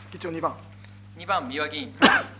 議長2番。 2番、三輪議員。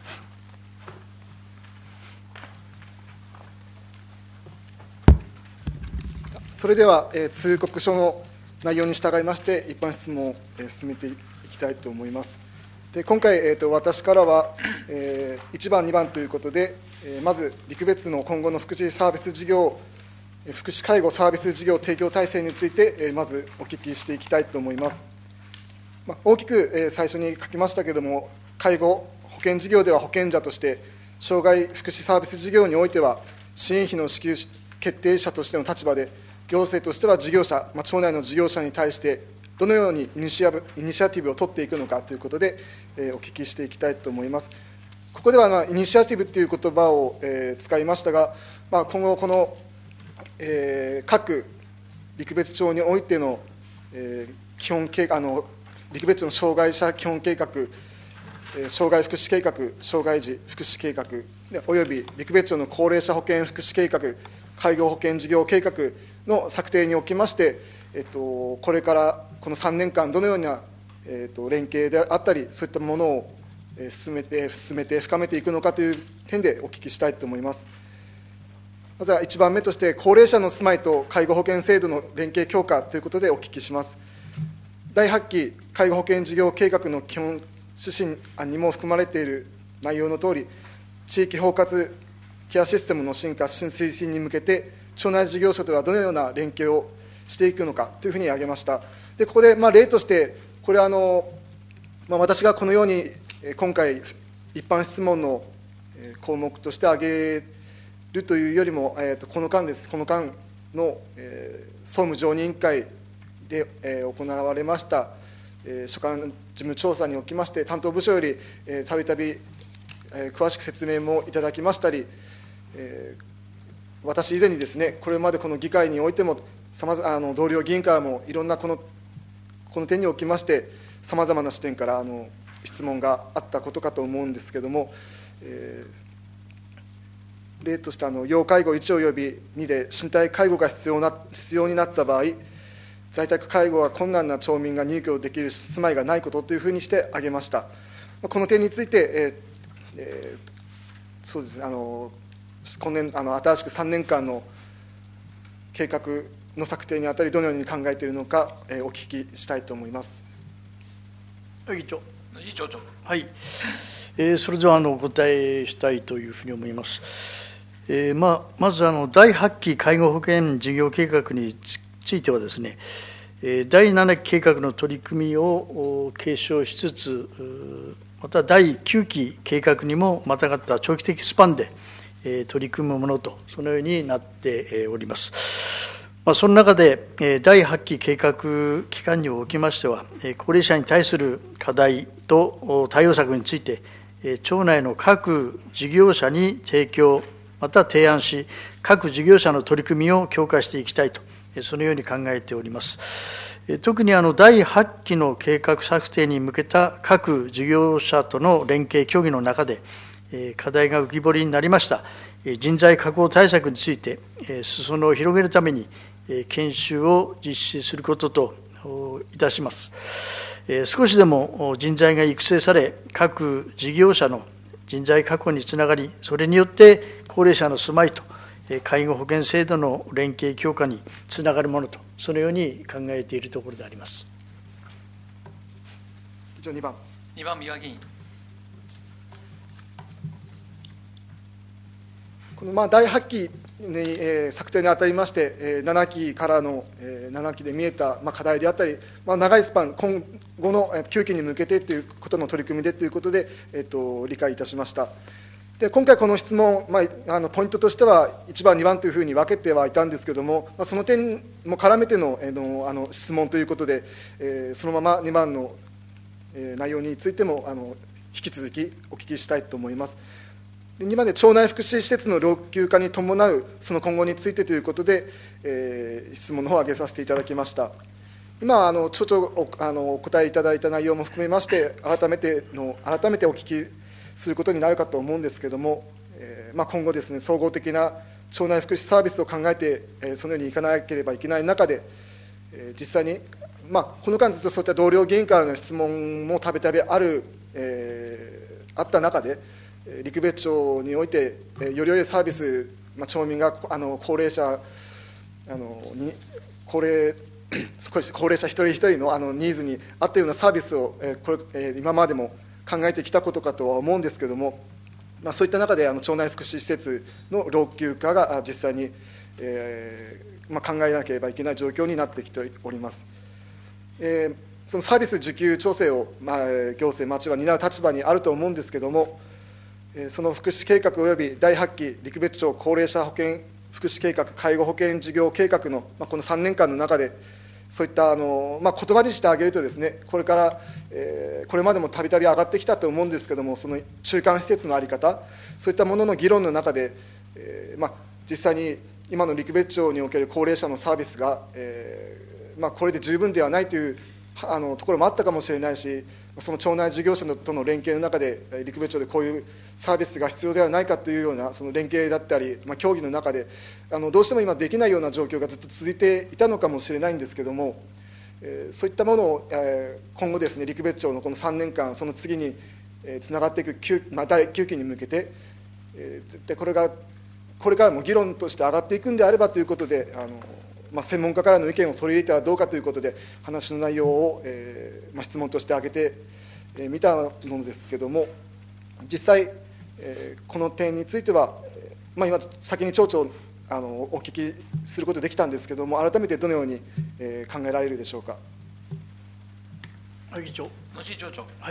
それでは、通告書の内容に従いまして、一般質問を、進めていきたいと思います。で今回、私からは、1番、2番ということで、まず陸別の今後の福祉サービス事業、福祉介護サービス事業提供体制について、まずお聞きしていきたいと思います。大きく、最初に書きましたけれども、介護保険事業では保険者として、障害福祉サービス事業においては、支援費の支給決定者としての立場で、行政としては事業者、町内の事業者に対して、どのようにイニシアティブを取っていくのかということで、お聞きしていきたいと思います。ここでは、イニシアティブという言葉を、使いましたが、今後、この、各陸別町においての、基本計画、陸別の障害者基本計画、障害福祉計画、障害児福祉計画、および陸別町の高齢者保健福祉計画、介護保険事業計画の策定におきまして、これからこの3年間、どのような、連携であったり、そういったものを進めて、深めていくのかという点でお聞きしたいと思います。まずは1番目として、高齢者の住まいと介護保険制度の連携強化ということでお聞きします。第8期介護保険事業計画の基本指針案にも含まれている内容のとおり、地域包括ケアシステムの進化、推進に向けて、町内事業所とはどのような連携をしていくのかというふうに挙げました。でここで例として、これは私がこのように今回、一般質問の項目として挙げるというよりも、この間の総務常任委員会で行われました所管事務調査におきまして、担当部署よりたびたび詳しく説明もいただきましたり、私以前にですね、これまでこの議会においても、同僚議員からもいろんなこの点におきまして、さまざまな視点から質問があったことかと思うんですけれども、例として要介護1および2で身体介護が必要になった場合、在宅介護が困難な町民が入居できる住まいがないことというふうにして挙げました。この点について、そうですね、今年新しく3年間の計画の策定にあたり、どのように考えているのか、お聞きしたいと思います。 議長。 議長長。 はい。それではお答えしたいというふうに思います。まず第8期介護保険事業計画についてはですね、第7期計画の取り組みを継承しつつ、また第9期計画にもまたがった長期的スパンで取り組むものと、そのようになっております。その中で、第8期計画期間におきましては、高齢者に対する課題と対応策について、町内の各事業者に提供、また提案し、各事業者の取り組みを強化していきたいと、そのように考えております。特に第8期の計画策定に向けた各事業者との連携協議の中で、課題が浮き彫りになりました人材確保対策について、裾野を広げるために研修を実施することといたします。少しでも人材が育成され、各事業者の人材確保につながり、それによって高齢者の住まいと介護保険制度の連携強化につながるものと、そのように考えているところであります。 議長2番。 2番、三輪議員。 この第8期に策定にあたりまして、7期からの7期で見えた課題であったり、長いスパン、今後の9期に向けてということの取り組みでということで、理解いたしました。で今回、この質問、ポイントとしては1番、2番というふうに分けてはいたんですけれども、その点も絡めての質問ということで、そのまま2番の内容についても引き続きお聞きしたいと思います。2番で町内福祉施設の老朽化に伴うその今後についてということで、質問の方を挙げさせていただきました。今、町長お答えいただいた内容も含めまして、改めてお聞きすることになるかと思うんですけれども、今後ですね、総合的な町内福祉サービスを考えて、そのようにいかなければいけない中で、実際にこの間ずっとそういった同僚議員からの質問もたびたびあった中で、陸別町において、より良いサービス、町民が高齢者に高齢者一人一人のニーズに合ったようなサービスを今までも考えてきたことかとは思うんですけれども、そういった中で町内福祉施設の老朽化が実際に、考えなければいけない状況になってきております。そのサービス受給調整を、行政、町は担う立場にあると思うんですけれども、その福祉計画及び第8期陸別町高齢者保健福祉計画、介護保険事業計画の、この3年間の中で、そういった言葉にしてあげるとですね、これから、これまでもたびたび上がってきたと思うんですけれども、その中間施設の在り方、そういったものの議論の中で、実際に今の陸別町における高齢者のサービスが、これで十分ではないというところもあったかもしれないし、その町内事業者との連携の中で、陸別町でこういうサービスが必要ではないかというようなその連携だったり、協議の中でどうしても今できないような状況がずっと続いていたのかもしれないんですけれども、そういったものを今後ですね、陸別町のこの3年間、その次につながっていく第9期に向けて、絶対これからも議論として上がっていくんであればということで、専門家からの意見を取り入れてはどうかということで、話の内容を、質問として挙げてみたものですけれども、実際、この点については、今、先に町長お聞きすることできたんですけれども、改めてどのように考えられるでしょうか。 議長。 野地町長。 はい。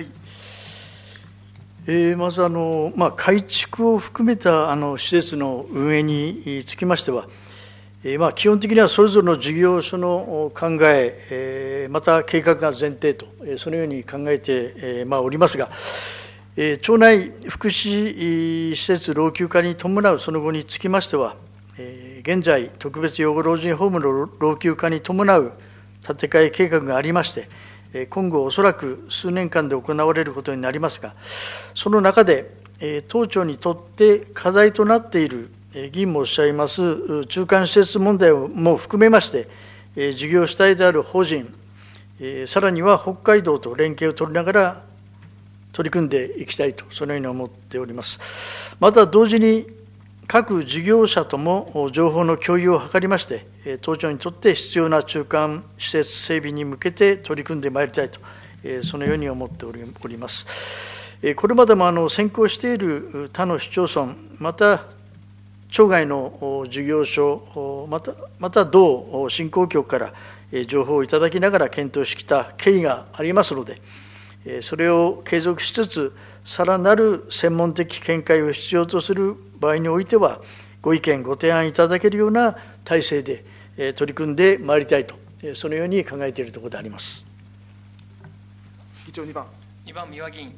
まず改築を含めた施設の運営につきましては、基本的にはそれぞれの事業所の考え、また計画が前提と、そのように考えておりますが、町内福祉施設老朽化に伴うその後につきましては、現在、特別養護老人ホームの老朽化に伴う建て替え計画がありまして、今後おそらく数年間で行われることになりますが、その中で、当庁にとって課題となっている議員もおっしゃいます中間施設問題も含めまして、事業主体である法人、さらには北海道と連携を取りながら取り組んでいきたいと、そのように思っております。また同時に各事業者とも情報の共有を図りまして、当庁にとって必要な中間施設整備に向けて取り組んでまいりたいと、そのように思っております。これまでも先行している他の市町村、また町外の事業所、また同振興局から情報をいただきながら検討してきた経緯がありますので、それを継続しつつ、さらなる専門的見解を必要とする場合においては、ご意見、ご提案いただけるような体制で取り組んでまいりたいと、そのように考えているところであります。 議長2番。 2番、三輪議員。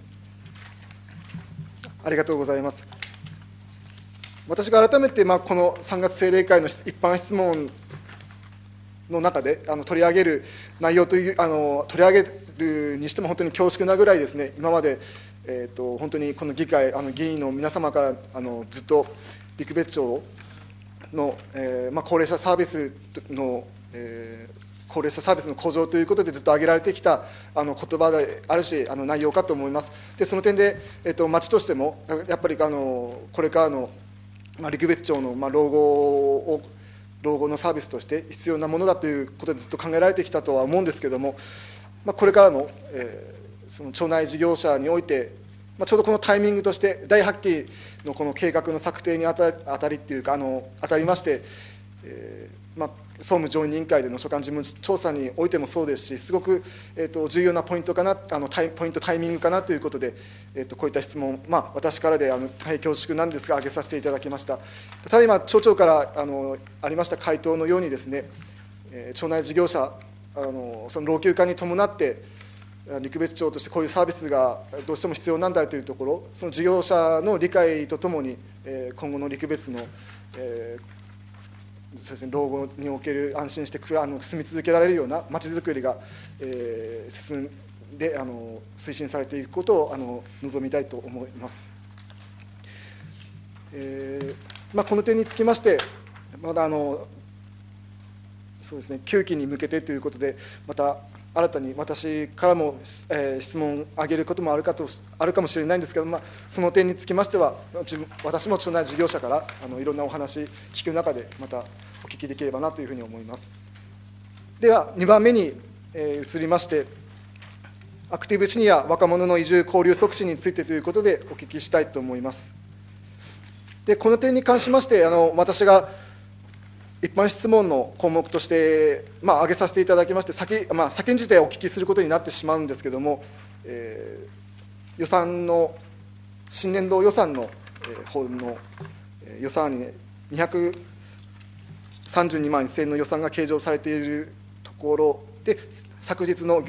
ありがとうございます。私が改めて、この3月定例会の一般質問の中で取り上げる内容という、取り上げるにしても本当に恐縮なぐらいですね、今まで、本当にこの議会、議員の皆様からずっと陸別町の、高齢者サービスの、高齢者サービスの向上ということでずっと挙げられてきた言葉であるし、内容かと思います。でその点で、町としてもやっぱりこれからの陸別町の老後のサービスとして必要なものだということでずっと考えられてきたとは思うんですけれども、これからの、その町内事業者において、ちょうどこのタイミングとして第8期のこの計画の策定にあたりっていうか当たりまして、総務上院委員会での所管事務調査においてもそうですし、すごく、重要なポイントかな、タイミングかなということで、こういった質問、私からで大変恐縮なんですが、挙げさせていただきました。ただ今、町長からありました回答のようにですね、町内事業者、その老朽化に伴って、陸別町としてこういうサービスがどうしても必要なんだというところ、その事業者の理解とともに、今後の陸別の、そうですね、老後における安心して住み続けられるようなまちづくりが、進んで推進されていくことを望みたいと思います。この点につきまして、まだそうですね、9期に向けてということで、また新たに私からも、質問を挙げることもあるかもしれないんですけど、その点につきましては、私も町内事業者からいろんなお話聞く中で、またお聞きできればなというふうに思います。では、2番目に、移りまして、アクティブシニア若者の移住交流促進についてということでお聞きしたいと思います。でこの点に関しまして、私が一般質問の項目として、挙げさせていただきまして、先んじてお聞きすることになってしまうんですけれども、予算の、新年度予算の、方の予算案に、232万1000円の予算が計上されているところで、昨日の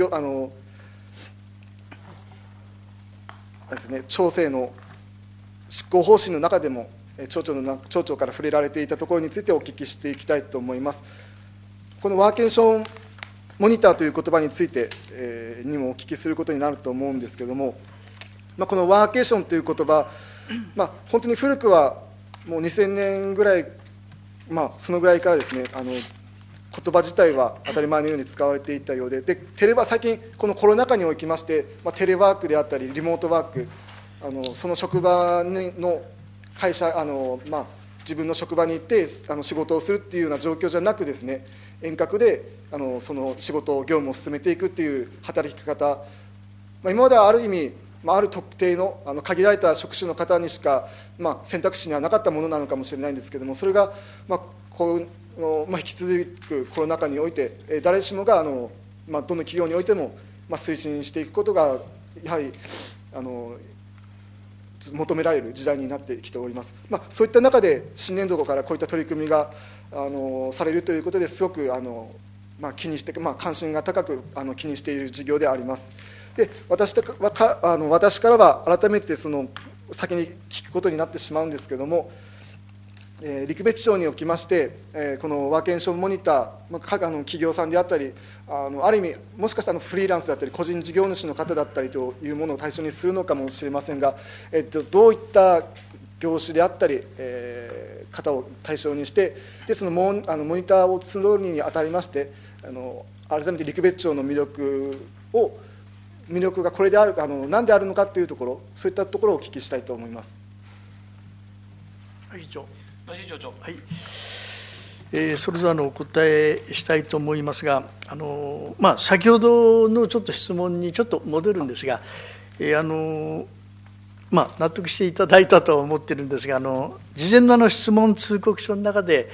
ですね、町政の執行方針の中でも、町長から触れられていたところについてお聞きしていきたいと思います。このワーケーションモニターという言葉について、にもお聞きすることになると思うんですけれども、このワーケーションという言葉、本当に古くはもう2000年ぐらい、そのぐらいからですね、言葉自体は当たり前のように使われていたようで、最近、このコロナ禍におきまして、テレワークであったり、リモートワーク、その職場の会社、自分の職場に行って仕事をするっていうような状況じゃなくですね、遠隔でその仕事、業務を進めていくっていう働き方、今まではある意味、ある特定の限られた職種の方にしか、選択肢にはなかったものなのかもしれないんですけれども、それが、引き続くコロナ禍において、誰しもがどの企業においても推進していくことが、やはり求められる時代になってきております。そういった中で、新年度からこういった取り組みがされるということですごく気にして、関心が高く気にしている事業であります。で私からは改めてその先に聞くことになってしまうんですけれども、陸別町におきまして、このワーケーションモニター、企業さんであったり、ある意味、もしかしたらフリーランスだったり、個人事業主の方だったりというものを対象にするのかもしれませんが、どういった業種であったり、方を対象にして、でそのモニターを募るにあたりまして、改めて陸別町の魅力がこれである、何であるのかというところ、そういったところをお聞きしたいと思います。 以上。 はい、 それぞれお答えしたいと思いますが、先ほどのちょっと質問にちょっと戻るんですが、納得していただいたとは思っているんですが、事前の質問通告書の中で、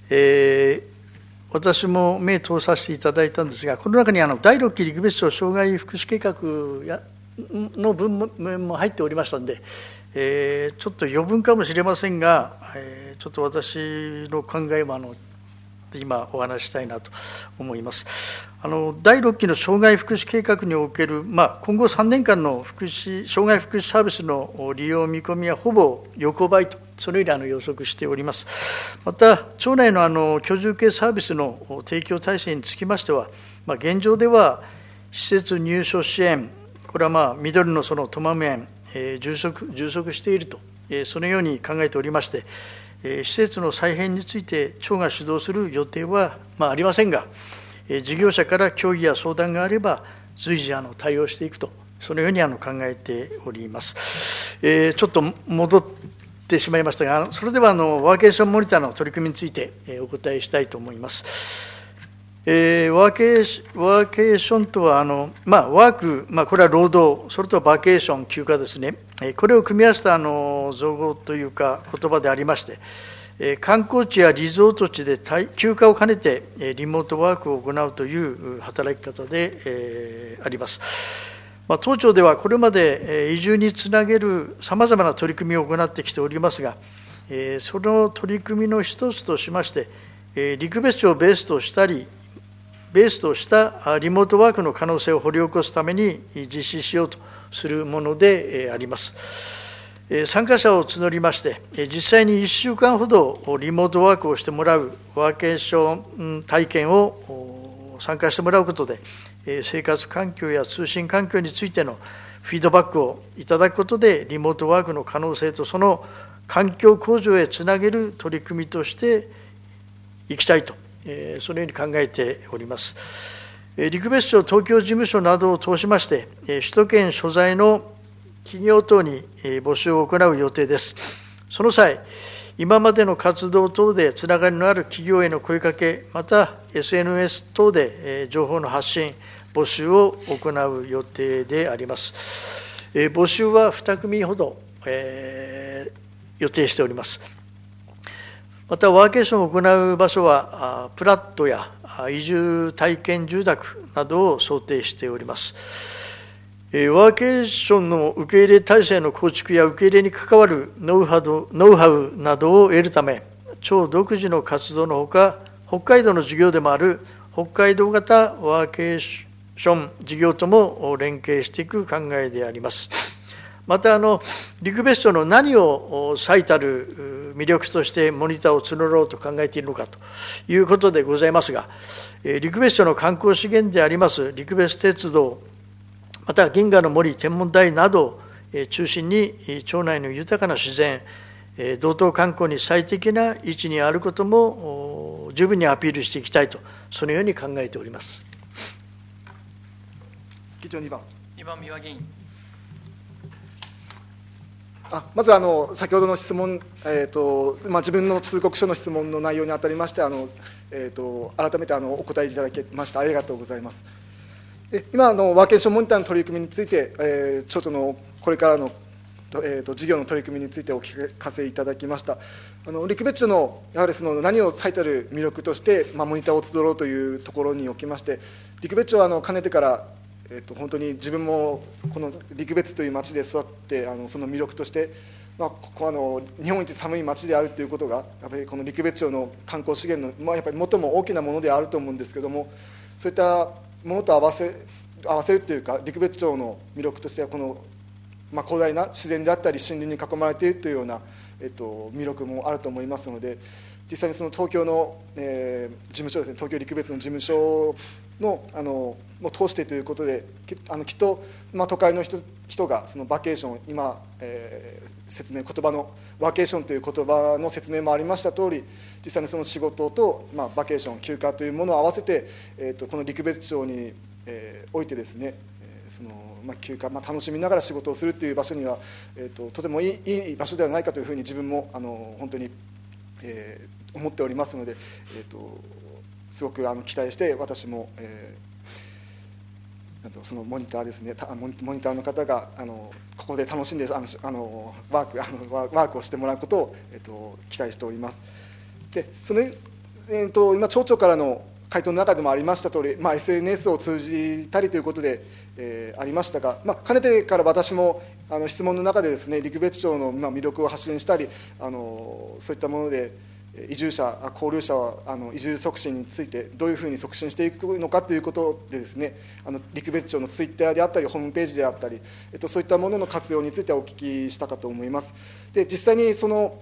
私も目を通させていただいたんですが、この中に第6期陸別町障害福祉計画の文面も入っておりましたので、ちょっと余分かもしれませんが、ちょっと私の考えも今お話したいなと思います。第6期の障害福祉計画における、今後3年間の障害福祉サービスの利用見込みはほぼ横ばいと、そのように予測しております。また、町内の居住系サービスの提供体制につきましては、現状では施設入所支援、これは緑のそのトマム園、充足していると、そのように考えておりまして、施設の再編について町が主導する予定はありませんが、事業者から協議や相談があれば随時対応していくと、そのように考えております。ちょっと戻ってしまいましたが、それではワーケーションモニターの取り組みについてお答えしたいと思います。ワーケーションとはワーク、これは労働、それとバケーション、休暇ですね、これを組み合わせた造語というか言葉でありまして、観光地やリゾート地で休暇を兼ねてリモートワークを行うという働き方であります。当庁ではこれまで移住につなげるさまざまな取り組みを行ってきておりますが、その取り組みの一つとしまして、陸別町をベースとしたリモートワークの可能性を掘り起こすために実施しようとするものであります。参加者を募りまして、実際に1週間ほどリモートワークをしてもらうワーケーション体験を参加してもらうことで、生活環境や通信環境についてのフィードバックをいただくことで、リモートワークの可能性とその環境向上へつなげる取り組みとしていきたいと、そのように考えております。 陸別町東京事務所などを通しまして、首都圏所在の企業等に募集を行う予定です。その際、今までの活動等でつながりのある企業への声かけ、また SNS 等で情報の発信、募集を行う予定であります。募集は2組ほど予定しております。また、ワーケーションを行う場所は、プラットや移住体験住宅などを想定しております。ワーケーションの受け入れ体制の構築や受け入れに関わるノウハウなどを得るため、町独自の活動のほか、北海道の事業でもある北海道型ワーケーション事業とも連携していく考えであります。また、陸別町の何を最たる魅力としてモニターを募ろうと考えているのかということでございますが、陸別町の観光資源であります陸別鉄道、また銀河の森天文台などを中心に町内の豊かな自然、道東観光に最適な位置にあることも十分にアピールしていきたいと、そのように考えております。 議長2番三輪議員。 まず先ほどの質問、自分の通告書の質問の内容にあたりまして改めてお答えいただきましてありがとうございます。今ワーケーションモニターの取り組みについて、町長のこれからの、事業の取り組みについてお聞かせいただきました。陸別町のやはり何を最たる魅力として、モニターを集ろうというところにおきまして、陸別町はかねてから本当に自分もこの陸別という町で育ってその魅力として、ここ日本一寒い町であるということがやっぱりこの陸別町の観光資源の、やっぱり最も大きなものであると思うんですけども、そういったものと合わせるというか、陸別町の魅力としてはこの、広大な自然であったり森林に囲まれているというような、魅力もあると思いますので、実際にその東京の、事務所ですね、東京陸別の事務所のを通してということで、きっと、都会の人がそのバケーション、今、言葉のワーケーションという言葉の説明もありました通り、実際にその仕事と、バケーション、休暇というものを合わせて、この陸別町に、おいてですね、休暇、楽しみながら仕事をするという場所には、とてもいい場所ではないかというふうに自分も本当に思っておりますので、すごく期待して、私も、そのモニターですね、モニターの方がここで楽しんでワークをしてもらうことを、期待しております。で今、町長からの回答の中でもありました通り、SNS を通じたりということで、ありましたが、かねてから私も質問の中でですね、陸別町の魅力を発信したり、そういったもので移住者、交流者は移住促進についてどういうふうに促進していくのかということでですね、陸別町のツイッターであったりホームページであったり、そういったものの活用についてはお聞きしたかと思います。で実際にその、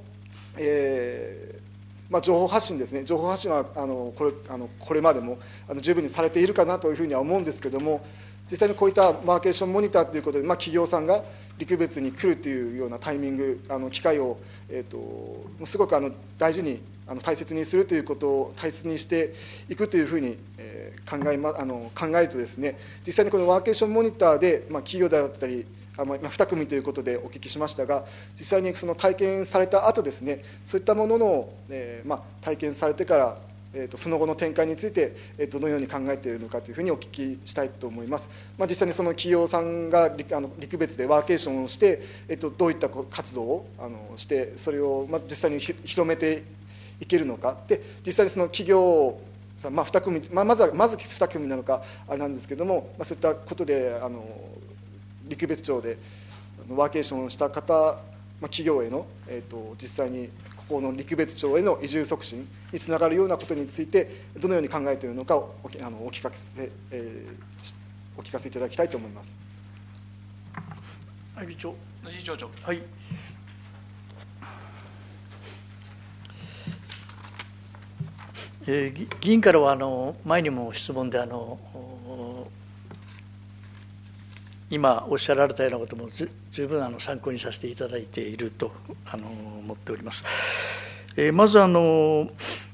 情報発信ですね、情報発信はこれまでも十分にされているかなというふうには思うんですけれども、実際にこういったワーケーションモニターということで、企業さんが陸別に来るというようなタイミング、機会を、すごく大事に大切にするということを大切にしていくというふうに考えるとですね、実際にこのワーケーションモニターで、企業であったり2組ということでお聞きしましたが、実際にその体験された後ですね、そういったものの、体験されてから、その後の展開について、どのように考えているのかというふうにお聞きしたいと思います。実際にその企業さんが陸別でワーケーションをして、どういった活動をして、それを実際に広めていけるのか、で実際にその企業2組、まず2組なのかあれなんですけれども、そういったことで陸別町でワーケーションをした方、企業への、実際にここの陸別町への移住促進につながるようなことについてどのように考えているのかをお聞かせいただきたいと思います。 はい、議長。 野地町長。 はい。議員からは前にも質問で今おっしゃられたようなことも十分参考にさせていただいていると思っております。まず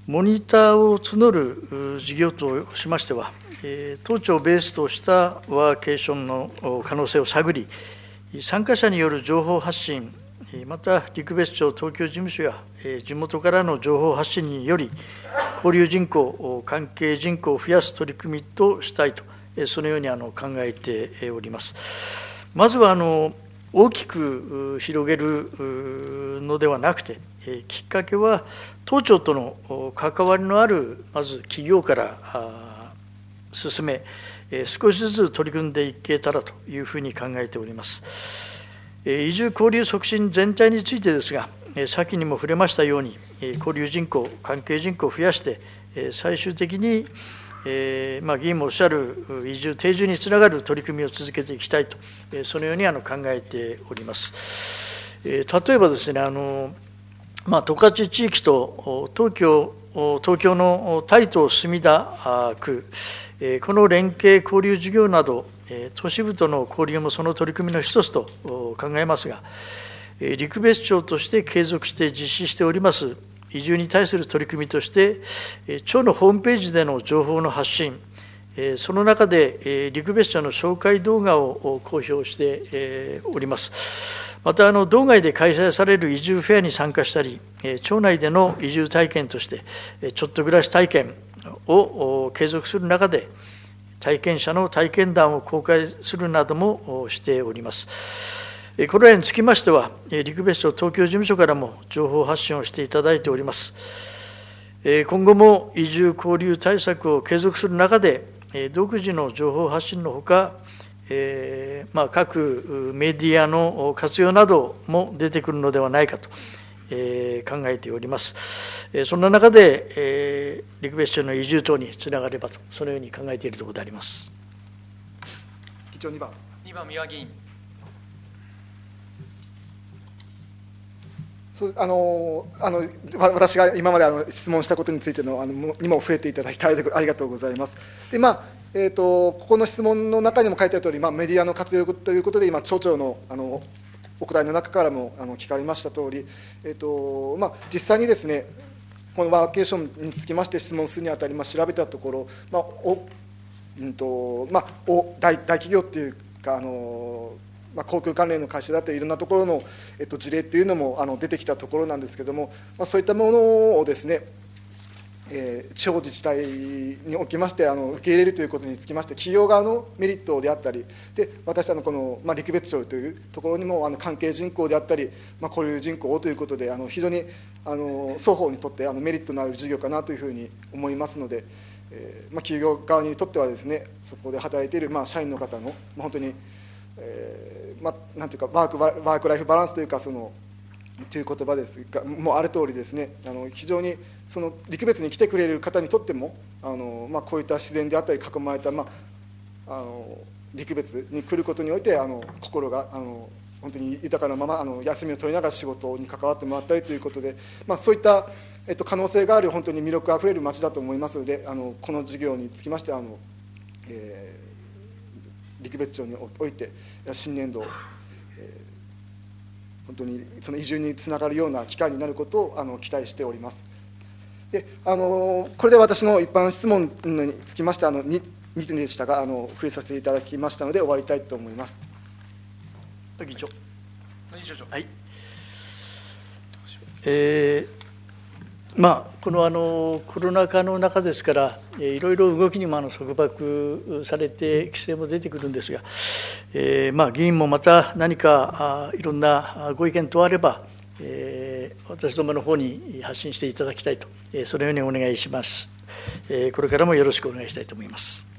モニターを募る事業としましては、当庁をベースとしたワーケーションの可能性を探り、参加者による情報発信、また陸別町東京事務所や地元からの情報発信により、交流人口、関係人口を増やす取り組みとしたいと、そのように考えております。まずは大きく広げるのではなくて、きっかけは当庁との関わりのあるまず企業から進め、少しずつ取り組んでいけたらというふうに考えております。移住交流促進全体についてですが、先にも触れましたように、交流人口、関係人口を増やして、最終的に議員もおっしゃる移住、定住につながる取り組みを続けていきたいと、そのように考えております。例えばですね、十勝地域と東京の台東墨田区、この連携交流事業など、都市部との交流もその取り組みの一つと考えますが、陸別町として継続して実施しております移住に対する取り組みとして、町のホームページでの情報の発信、その中で陸別町の紹介動画を公表しております。また、道外で開催される移住フェアに参加したり、町内での移住体験として、ちょっと暮らし体験を継続する中で、体験者の体験談を公開するなどもしております。これらにつきましては、陸別町東京事務所からも情報発信をしていただいております。今後も移住交流対策を継続する中で、独自の情報発信のほか、各メディアの活用なども出てくるのではないかと、考えております。そんな中で、陸別町の移住等につながればと、そのように考えているところであります。 議長2番三輪議員。 私が今まで質問したことについてのにも触れていただいてありがとうございます。でここの質問の中にも書いてあるとおり、メディアの活用ということで、今、町長のお答えの中からも聞かれましたとおり、実際にですね、このワーケーションにつきまして質問するにあたり、調べたところ、大企業っていうか、航空関連の会社だったりいろんなところの、事例っていうのも出てきたところなんですけれども、そういったものをですね、地方自治体におきまして受け入れるということにつきまして、企業側のメリットであったり、で私この、陸別町というところにも関係人口であったり、交流人口をということで非常に双方にとってメリットのある事業かなというふうに思いますので、企業側にとってはですね、そこで働いている社員の方の本当になんていうかワークライフバランスというかという言葉ですがもうある通りですね、非常にその陸別に来てくれる方にとってもこういった自然であったり囲まれた陸別に来ることにおいて心が本当に豊かなまま休みを取りながら仕事に関わってもらったりということで、そういった可能性がある本当に魅力あふれる町だと思いますので、この事業につきまして陸別町において新年度、本当にその移住につながるような機会になることを期待しております。でこれで私の一般質問につきまして2点でしたが触れさせていただきましたので終わりたいと思います。 議長。 はい。 このコロナ禍の中ですから、いろいろ動きにも束縛されて規制も出てくるんですが、議員もまた何かいろんなご意見等あれば、私どもの方に発信していただきたいと、そのようにお願いします。これからもよろしくお願いしたいと思います。